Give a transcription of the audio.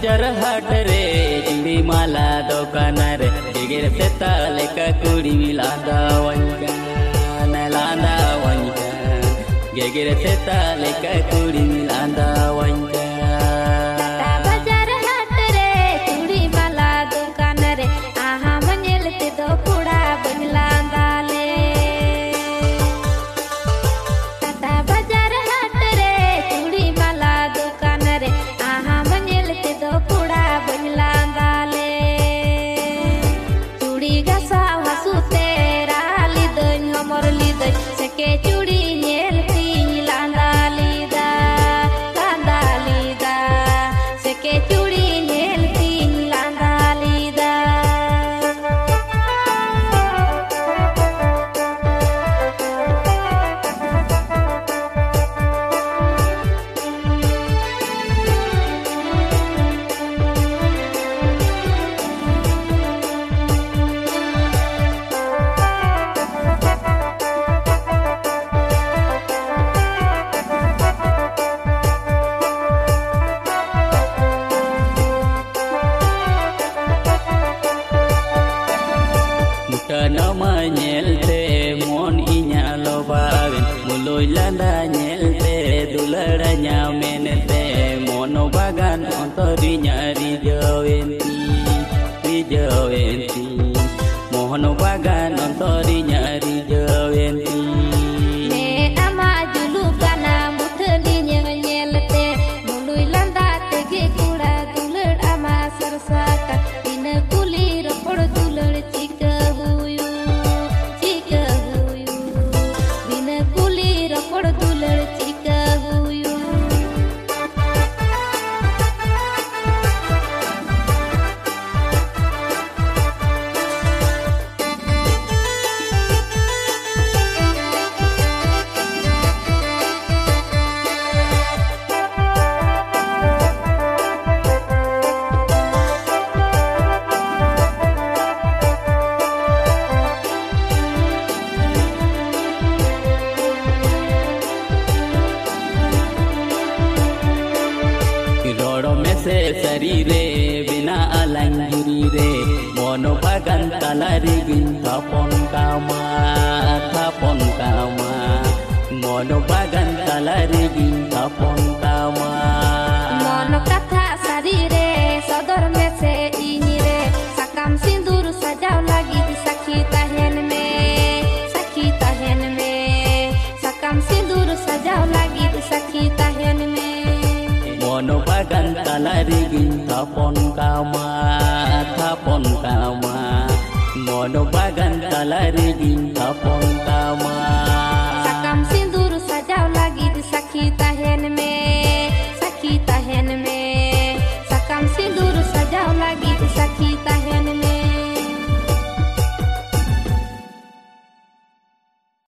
बाजार हाट रे चूड़ी माला दुकान रे गेर सेता लेका कुड़ी लांदा वंका गेर सेता लेका कुड़ी लांदा वंका बाजार हाट रे चूड़ी माला दुकान रे आहा मंगलते दो पुड़ा बंगलांदा ले टाटा बाजार हाट रे चूड़ी माला दुकान रे आहा मंगलते दो पुड़ा बंगलांदा ले चूड़ी गसा हसुते राली दन हमर लिदय सके चूड़ी नेलती लांदा लीदा सके चूड़ी नेलती लांदा लीदा nama nyelte mon inya lobawen muloy landa nyelte dulara nyamenete mono bagan ontorinya rijawenti mono bagan ontorinya rijawenti ne ama julukana muthlinya nyelte muloy landa tege kuda dular ama sarsaka ina kuli ropod dular chika से शरीरे बिना अलंगिरी रे mono बागान तालारी गिंथा पन कामा mono बागान तालारी गिंथा पन कामा mono कथा शरीरे सदर में से इनी रे सकम सिंदूर सजाव लगी सखी तहन में सकम सिंदूर सजाव लगी सखी तहन में mono bagan talari ginta pon kama mono bagan talari ginta pon kama